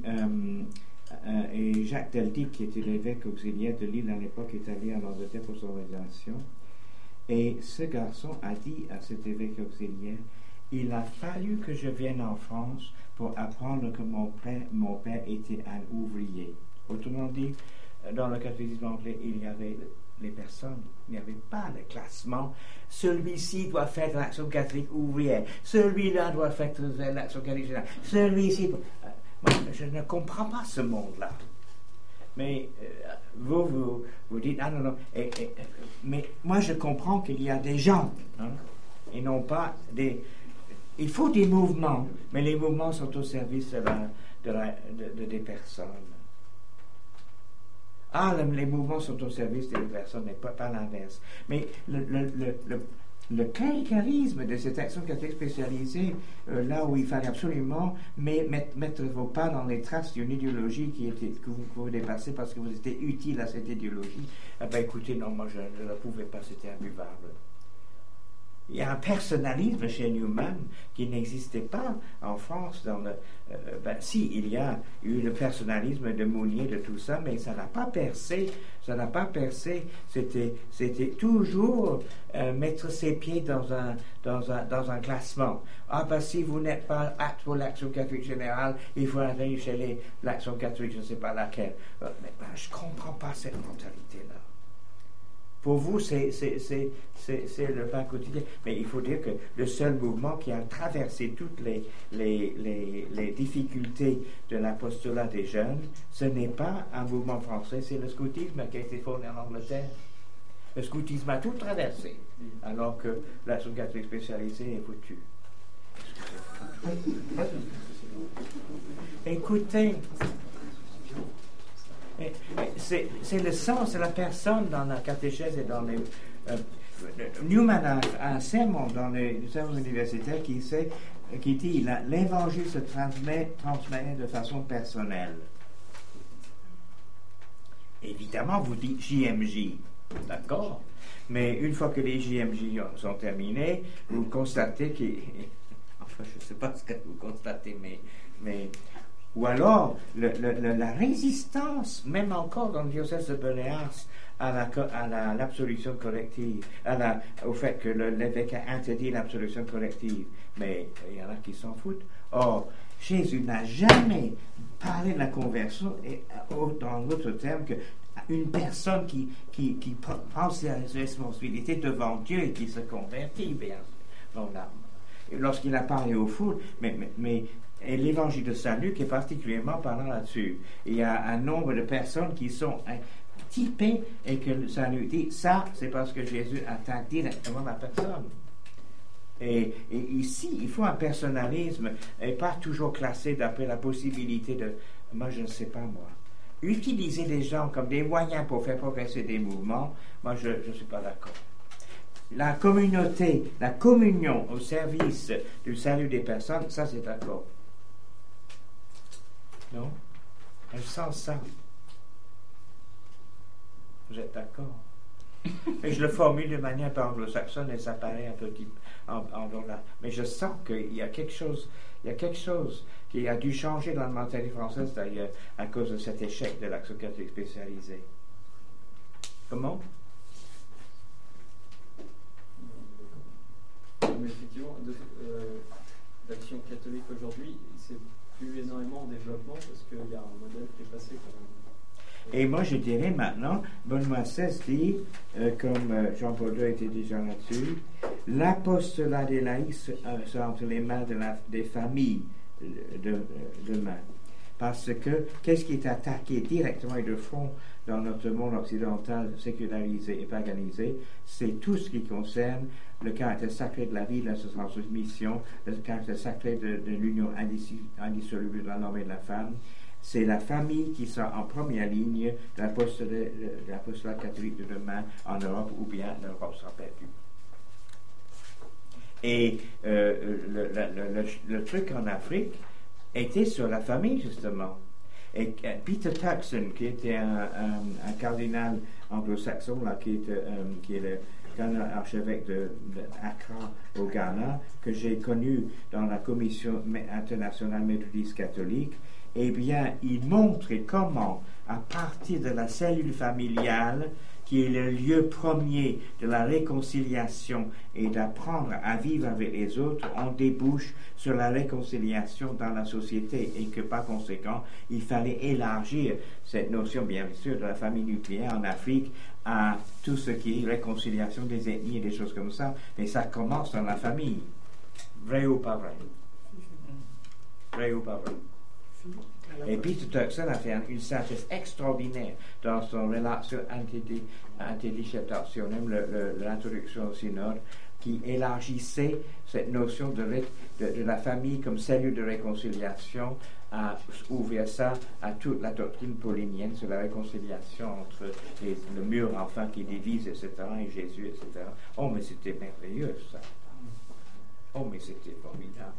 et Jacques Deldic, qui était l'évêque auxiliaire de Lille à l'époque, est allé en Angleterre pour son ordination. Et ce garçon a dit à cet évêque auxiliaire, il a fallu que je vienne en France pour apprendre que mon père était un ouvrier. Autrement dit, dans le catéchisme anglais, il y avait les personnes, il n'y avait pas le classement. Celui-ci doit faire l'action catholique ouvrière, celui-là doit faire l'action catholique générale, celui-ci... Moi, je ne comprends pas ce monde-là. Mais vous dites, ah non, mais moi je comprends qu'il y a des gens, et non pas des... Il faut des mouvements, mais les mouvements sont au service des personnes. Les mouvements sont au service des personnes, mais pas l'inverse. Mais le cléricalisme de cette action catholique spécialisée, là où il fallait absolument mettre vos pas dans les traces d'une idéologie que vous dépassez parce que vous étiez utile à cette idéologie, eh bien écoutez, non, moi je ne le pouvais pas, c'était imbuvable. Il y a un personnalisme chez Newman qui n'existait pas en France. Si, il y a eu le personnalisme de Mounier, de tout ça, mais ça n'a pas percé. Ça n'a pas percé. C'était toujours mettre ses pieds dans un classement. Ah, ben si vous n'êtes pas apte pour l'Action catholique générale, il faut aller chez l'Action catholique, je ne sais pas laquelle. Mais je ne comprends pas cette mentalité-là. Pour vous, c'est le pain quotidien. Mais il faut dire que le seul mouvement qui a traversé toutes les difficultés de l'apostolat des jeunes, ce n'est pas un mouvement français, c'est le scoutisme qui a été fondé en Angleterre. Le scoutisme a tout traversé, alors que l'Action catholique spécialisée est foutue. Écoutez, c'est le sens de la personne dans la catéchèse et dans les... Newman a un sermon dans les sermons universitaires qui dit l'évangile se transmet de façon personnelle. Évidemment, vous dites JMJ, d'accord? Mais une fois que les JMJ sont terminés, vous constatez que... Enfin, je ne sais pas ce que vous constatez, mais ou alors, la résistance, même encore dans le diocèse de Beléars, à l'absolution collective, au fait que l'évêque a interdit l'absolution collective. Mais il y en a qui s'en foutent. Or, Jésus n'a jamais parlé de la conversion, dans d'autres termes, qu'une personne qui prend ses responsabilités devant Dieu et qui se convertit, bien sûr. Lorsqu'il a parlé aux foules, et l'évangile de Saint Luc est particulièrement parlant là-dessus. Il y a un nombre de personnes qui sont typées et que Saint Luc dit, ça, c'est parce que Jésus atteint directement la personne. Et ici, il faut un personnalisme et pas toujours classé d'après la possibilité de, moi je ne sais pas moi. Utiliser les gens comme des moyens pour faire progresser des mouvements, moi je ne suis pas d'accord. La communauté, la communion au service du salut des personnes, ça c'est d'accord. Non? Je sens ça. Vous êtes d'accord? Et je le formule de manière pas anglo-saxonne et ça paraît un petit mais je sens qu'il y a quelque chose qui a dû changer dans la mentalité française d'ailleurs à cause de cet échec de l'Action catholique spécialisée. Comment? Mais effectivement, l'Action catholique aujourd'hui, c'est plus énormément en développement parce qu'il y a un modèle qui est passé quand même. Et moi, je dirais maintenant, Benoît XVI dit, comme Jean-Paul II était déjà là-dessus, l'apostolat des laïcs sera entre les mains des familles demain. Parce que, qu'est-ce qui est attaqué directement et de front dans notre monde occidental sécularisé et paganisé, c'est tout ce qui concerne le caractère sacré de la vie, de la transmission, le caractère sacré de l'union indissoluble de l'homme et de la femme. C'est la famille qui sera en première ligne de l'apostolat catholique de demain en Europe, ou bien l'Europe sera perdue. Et le truc en Afrique était sur la famille, justement. Et Peter Turkson, qui était un cardinal anglo-saxon, là, qui est le cardinal archevêque de Accra au Ghana, que j'ai connu dans la Commission internationale méthodiste catholique, eh bien, il montrait comment, à partir de la cellule familiale, qui est le lieu premier de la réconciliation et d'apprendre à vivre avec les autres, on débouche sur la réconciliation dans la société et que par conséquent, il fallait élargir cette notion, bien sûr, de la famille nucléaire en Afrique à tout ce qui est réconciliation des ethnies et des choses comme ça. Mais ça commence dans la famille. Vrai ou pas vrai? Vrai ou pas vrai? Et Peter Turkson a fait une sagesse extraordinaire dans son relation antidissertationnelle, l'introduction au synode, qui élargissait cette notion de la famille comme cellule de réconciliation a ouvert ça à toute la doctrine paulinienne sur la réconciliation entre le mur enfin qui divise, etc., et Jésus, etc. Oh, mais c'était merveilleux, ça. Oh, mais c'était formidable.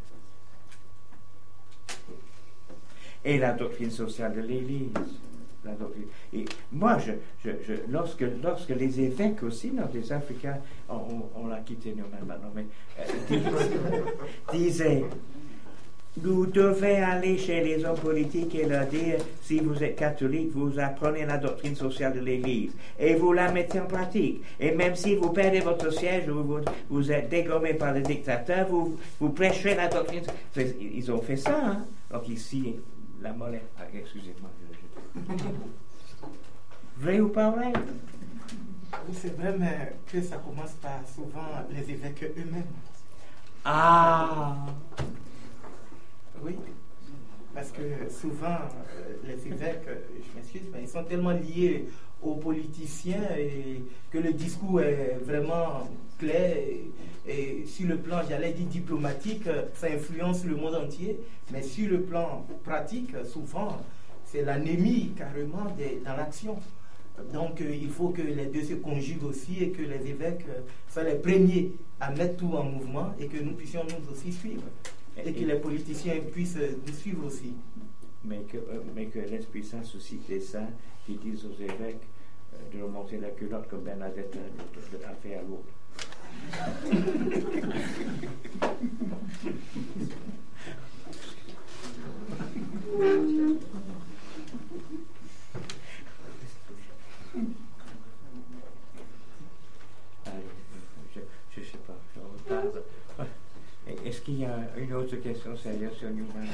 Et la doctrine sociale de l'Église. La doctrine. Et moi, lorsque les évêques aussi, non, des Africains, on l'a quitté nous-mêmes maintenant, mais disaient, vous devez aller chez les hommes politiques et leur dire, si vous êtes catholique, vous apprenez la doctrine sociale de l'Église et vous la mettez en pratique. Et même si vous perdez votre siège ou vous êtes dégommé par le dictateur, vous prêcherez la doctrine. Ils ont fait ça, hein? Donc ici, la molette. Ah, excusez-moi. Vrai ou pas vrai? Oui, c'est vrai, mais que ça commence par souvent les évêques eux-mêmes. Ah! Oui, parce que souvent, les évêques, je m'excuse, mais ils sont tellement liés aux politiciens et que le discours est vraiment clair et sur le plan, j'allais dire diplomatique, ça influence le monde entier, mais sur le plan pratique, souvent, c'est l'anémie carrément dans l'action. Donc, il faut que les deux se conjuguent aussi et que les évêques soient les premiers à mettre tout en mouvement et que nous puissions nous aussi suivre. Et que les politiciens puissent nous suivre aussi. Mais que l'Esprit Saint suscite les saints qui disent aux évêques de remonter la culotte comme Bernadette a fait à l'autre. Je ne sais pas, je retarde. Est-ce qu'il y a une autre question sérieuse sur Newman?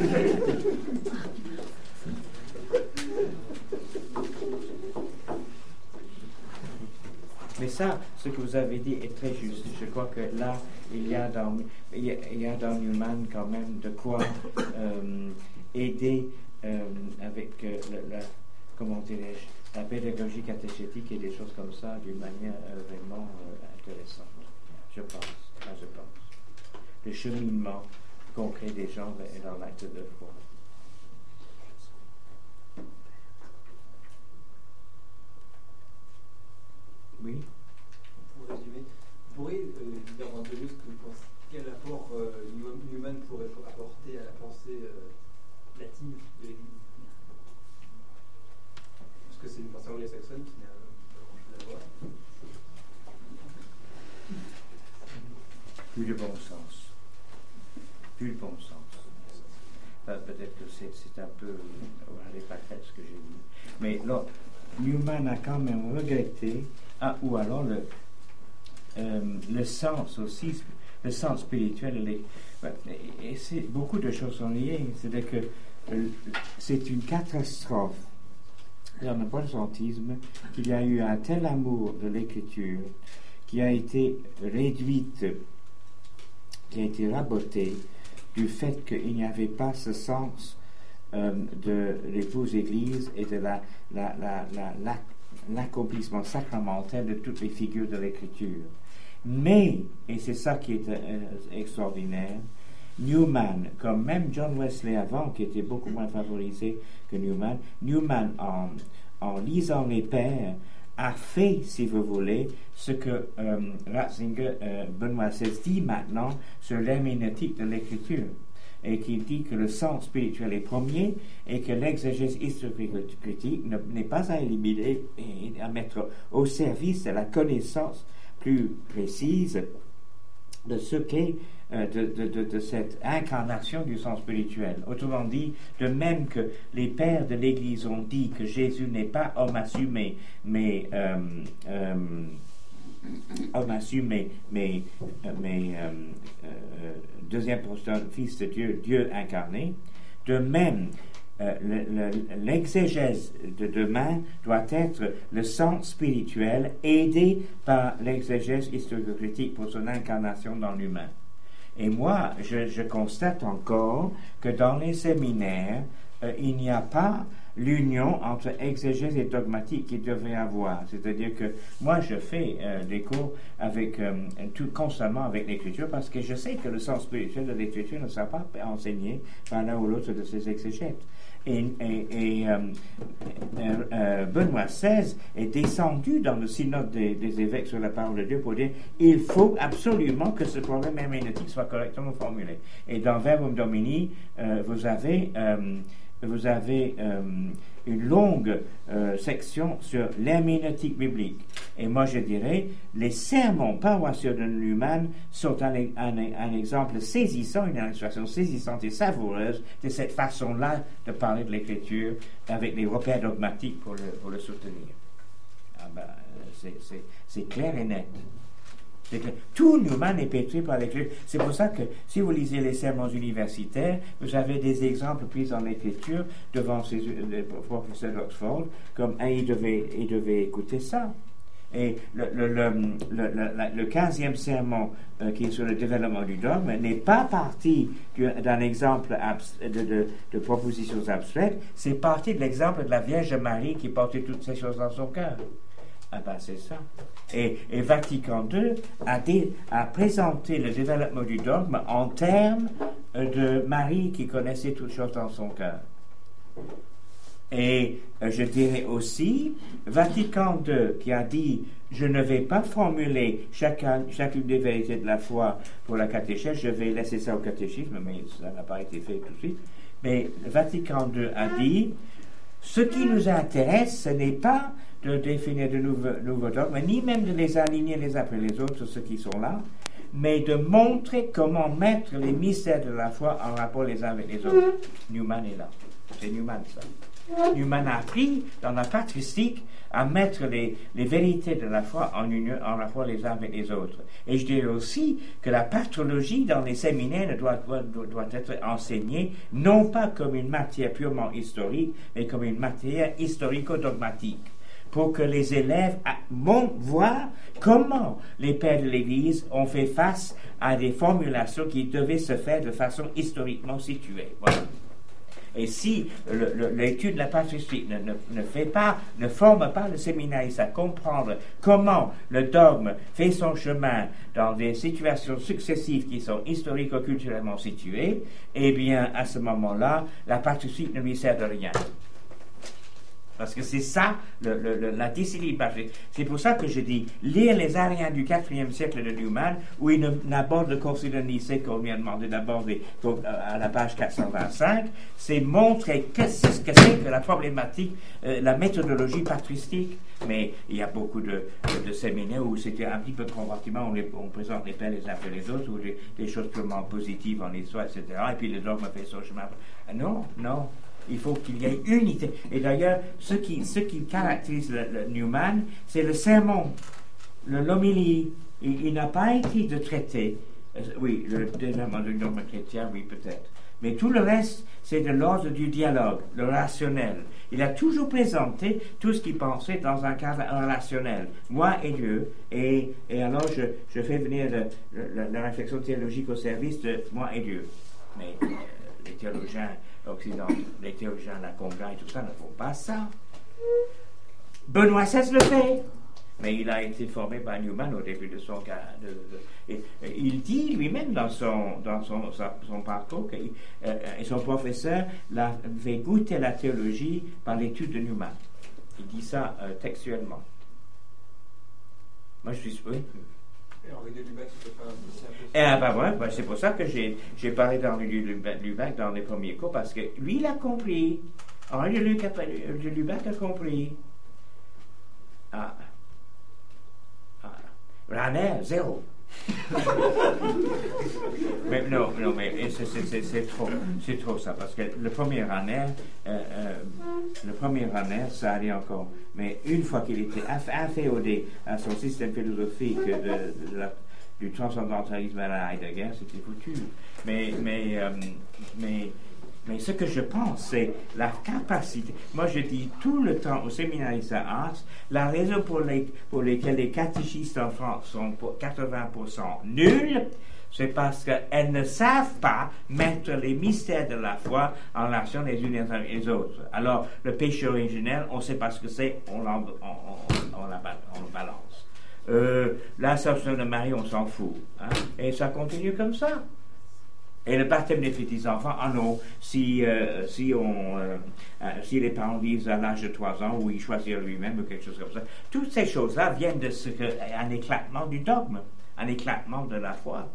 Mais ça, ce que vous avez dit est très juste. Je crois que là, il y a dans Newman quand même de quoi aider avec comment dirais-je, la pédagogie catéchétique et des choses comme ça d'une manière vraiment intéressante. Je pense. Le cheminement concret des gens dans l'acte de foi. Oui. Pour résumer, vous pourriez dire en deux mots ce que vous pensez, quel apport Newman pourrait apporter à la pensée latine de l'Église? Parce que c'est une pensée anglo-saxonne qui n'a pas grand-chose à voir. Plus de bon sens. Peut-être que c'est un peu les pâquerettes ce que j'ai dit. Mais là, Newman a quand même regretté, ou alors le sens aussi, le sens spirituel. Et beaucoup de choses sont liées. C'est-à-dire que c'est une catastrophe dans le protestantisme qu'il y a eu un tel amour de l'écriture qui a été réduite, qui a été rabotée du fait qu'il n'y avait pas ce sens de l'épouse Église et de l'accomplissement sacramentel de toutes les figures de l'écriture. Mais, et c'est ça qui est extraordinaire, Newman, comme même John Wesley avant, qui était beaucoup moins favorisé que Newman, en lisant les pères, a fait, si vous voulez, ce que Ratzinger, Benoît XVI dit maintenant sur l'herméneutique de l'écriture, et qu'il dit que le sens spirituel est premier et que l'exégèse historique-critique n'est pas à éliminer et à mettre au service de la connaissance plus précise de ce qu'est de cette incarnation du sens spirituel. Autrement dit, de même que les pères de l'Église ont dit que Jésus n'est pas homme assumé, mais deuxième personne, fils de Dieu, Dieu incarné, de même l'exégèse de demain doit être le sens spirituel aidé par l'exégèse historique pour son incarnation dans l'humain. Et moi, je constate encore que dans les séminaires, il n'y a pas l'union entre exégèse et dogmatique qu'il devrait avoir. C'est-à-dire que moi, je fais des cours avec, constamment avec l'écriture parce que je sais que le sens spirituel de l'écriture ne sera pas enseigné par l'un ou l'autre de ces exégètes. Benoît XVI est descendu dans le synode des évêques sur la parole de Dieu pour dire il faut absolument que ce problème herméneutique soit correctement formulé. Et dans Verbum Domini, vous avez une longue section sur l'herméneutique biblique. Et moi, je dirais, les sermons paroissiaux de Newman sont un exemple saisissant, une illustration saisissante et savoureuse de cette façon-là de parler de l'écriture avec les repères dogmatiques pour le soutenir. C'est clair et net. Tout Newman est pétri par l'écriture. C'est pour ça que si vous lisez les sermons universitaires, vous avez des exemples pris dans l'écriture devant les professeurs d'Oxford, comme il devait écouter ça. Et le 15e sermon qui est sur le développement du dogme n'est pas parti d'un exemple de propositions abstraites, c'est parti de l'exemple de la Vierge Marie qui portait toutes ces choses dans son cœur. C'est ça. Et Vatican II a présenté le développement du dogme en termes de Marie qui connaissait toutes choses dans son cœur. Et je dirais aussi, Vatican II qui a dit je ne vais pas formuler chacune des vérités de la foi pour la catéchèse, je vais laisser ça au catéchisme, mais ça n'a pas été fait tout de suite. Mais Vatican II a dit ce qui nous intéresse, ce n'est pas de définir de nouveaux dogmes, ni même de les aligner les uns après les autres sur ceux qui sont là, mais de montrer comment mettre les mystères de la foi en rapport les uns avec les autres. Newman est là. C'est Newman, ça. Newman a appris dans la patristique à mettre les vérités de la foi en rapport les uns avec les autres. Et je dirais aussi que la patrologie dans les séminaires doit être enseignée non pas comme une matière purement historique, mais comme une matière historico-dogmatique, pour que les élèves voient comment les pères de l'Église ont fait face à des formulations qui devaient se faire de façon historiquement située. Voilà. Et si l'étude de la patristique ne forme pas le séminariste à comprendre comment le dogme fait son chemin dans des situations successives qui sont historico-culturellement situées, eh bien, à ce moment-là, la patristique ne lui sert de rien. Parce que c'est ça, la discipline patristique. C'est pour ça que je dis, lire les Ariens du IVe siècle de Newman, où il n'aborde le Concile de Nicée qu'on lui a demandé d'aborder à la page 425, c'est montrer qu'est-ce que c'est que la problématique, la méthodologie patristique. Mais il y a beaucoup de séminaires où c'était un petit peu de compartiment, on présente les pères les uns après les autres, ou des choses purement positives en histoire, etc. Et puis le dogme fait son chemin. Non. Il faut qu'il y ait unité. Et d'ailleurs, ce qui caractérise le Newman, c'est le sermon, l'homélie. Il n'a pas écrit de traité. Oui, le développement du dogme chrétien, oui, peut-être. Mais tout le reste, c'est de l'ordre du dialogue, le rationnel. Il a toujours présenté tout ce qu'il pensait dans un cadre relationnel. Moi et Dieu. Et alors, je fais venir la réflexion théologique au service de moi et Dieu. Mais les théologiens occidentaux, les théologiens de la Conga et tout ça ne font pas ça. Benoît XVI le fait, mais il a été formé par Newman au début de son cas. Il dit lui-même dans son parcours que son professeur l'a fait goûter la théologie par l'étude de Newman. Il dit ça textuellement. Moi, je suis... Oui. Henri de Lubac, tu peux pas un peu... c'est pour ça que j'ai parlé d'Henri de Lubac dans les premiers cours, parce que lui, il a compris. Henri de Lubac a compris. Raner, zéro. mais c'est trop ça, parce que le premier Raner, ça allait encore. Mais une fois qu'il était inféodé à son système philosophique du transcendantalisme à la Heidegger, c'était foutu. Mais ce que je pense, c'est la capacité. Moi, je dis tout le temps aux séminaristes à Ars, la raison pour laquelle les catéchistes en France sont pour 80% nuls, c'est parce qu'elles ne savent pas mettre les mystères de la foi en relation les unes avec les autres. Alors, le péché originel, on sait pas ce que c'est, on le balance. L'Assomption de Marie, on s'en fout. Hein? Et ça continue comme ça. Et le baptême des petits-enfants, non, si les parents disent à l'âge de 3 ans, ou il choisit lui-même, ou quelque chose comme ça, toutes ces choses-là viennent d'un éclatement du dogme, un éclatement de la foi.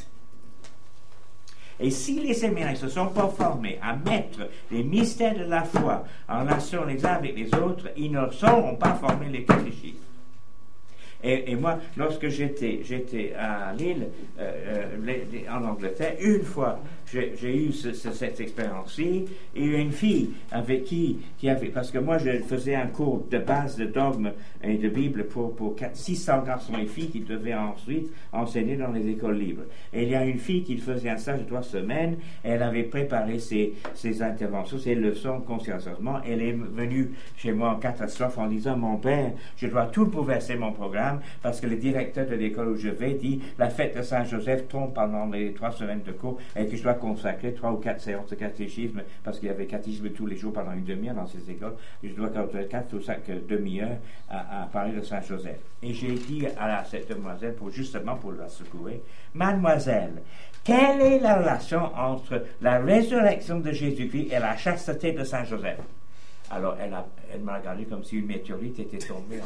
Et si les séminaires ne se sont pas formés à mettre les mystères de la foi en relation les uns avec les autres, ils ne sauront pas former les catéchistes. Et moi, lorsque j'étais à Lille, en Angleterre, une fois, j'ai eu cette expérience-ci, et une fille avec qui avait, parce que moi, je faisais un cours de base de dogme et de Bible pour 600 garçons et filles qui devaient ensuite enseigner dans les écoles libres. Et il y a une fille qui faisait un stage de 3 semaines, et elle avait préparé ses interventions, ses leçons consciencieusement. Elle est venue chez moi en catastrophe en disant, mon père, je dois tout bouleverser mon programme, parce que le directeur de l'école où je vais dit la fête de Saint-Joseph tombe pendant les 3 semaines de cours et que je dois consacrer 3 ou 4 séances de catéchisme, parce qu'il y avait catéchisme tous les jours pendant une demi-heure dans ces écoles, et je dois consacrer 4 ou 5 demi-heures à parler de Saint-Joseph. Et j'ai dit à cette demoiselle, justement pour la secouer, mademoiselle, quelle est la relation entre la résurrection de Jésus-Christ et la chasteté de Saint-Joseph? Alors, elle m'a regardé comme si une météorite était tombée.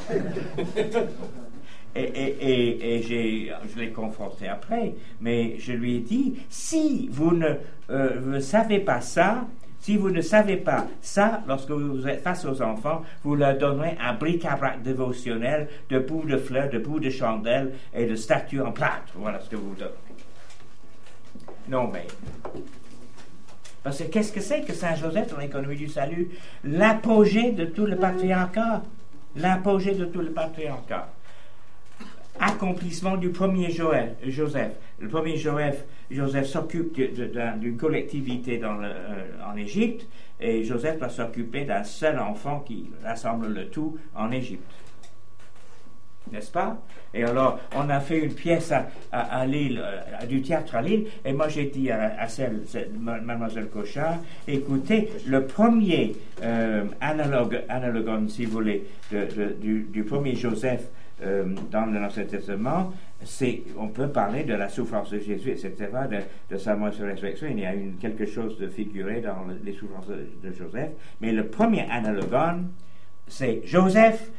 Et je l'ai confronté après, mais je lui ai dit, si vous ne savez pas ça, lorsque vous êtes face aux enfants, vous leur donnerez un bric-à-brac dévotionnel de bouts de fleurs, de bouts de chandelles et de statues en plâtre. Voilà ce que vous donnerez. Non, mais... Parce que qu'est-ce que c'est que Saint-Joseph dans l'économie du salut? L'apogée de tout le patriarcat. L'apogée de tout le patriarcat. Accomplissement du premier Joseph. Le premier Joseph s'occupe d'une collectivité en Égypte, et Joseph doit s'occuper d'un seul enfant qui rassemble le tout en Égypte. N'est-ce pas? Et alors, on a fait une pièce à Lille, du théâtre à Lille, et moi j'ai dit à Mademoiselle Cochard, écoutez, le premier analogue, si vous voulez, du premier Joseph dans l'Ancien Testament, on peut parler de la souffrance de Jésus, etc., de sa mort et sa résurrection. Il y a quelque chose de figuré dans les souffrances de Joseph, mais le premier analogue, c'est Joseph,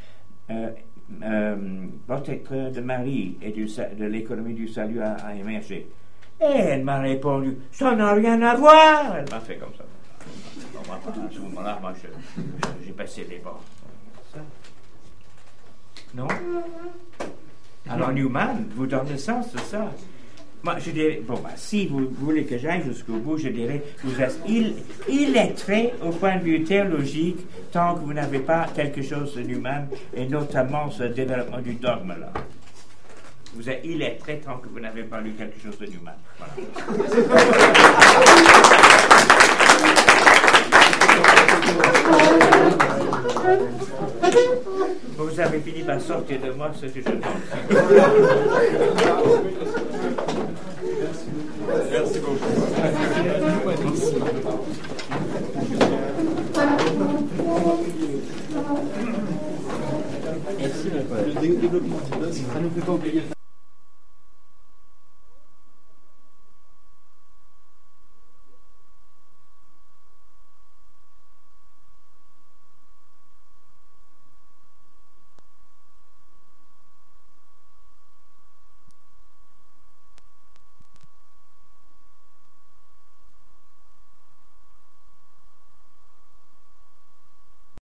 protecteur de Marie et de l'économie du salut a émergé. Et elle m'a répondu, ça n'a rien à voir. Elle m'a fait comme ça. À ce moment-là, moi, j'ai passé les bords. Non? Alors Newman vous donne le sens de ça. Moi, je dirais, si vous voulez que j'aille jusqu'au bout, je dirais, vous êtes illettré au point de vue théologique tant que vous n'avez pas quelque chose de Newman, et notamment ce développement du dogme-là. Vous êtes illettré tant que vous n'avez pas lu quelque chose de Newman. Voilà. Vous avez fini par sortir de moi ce que je pense. Merci beaucoup. Le développement du blog, ça nous fait pas oublier.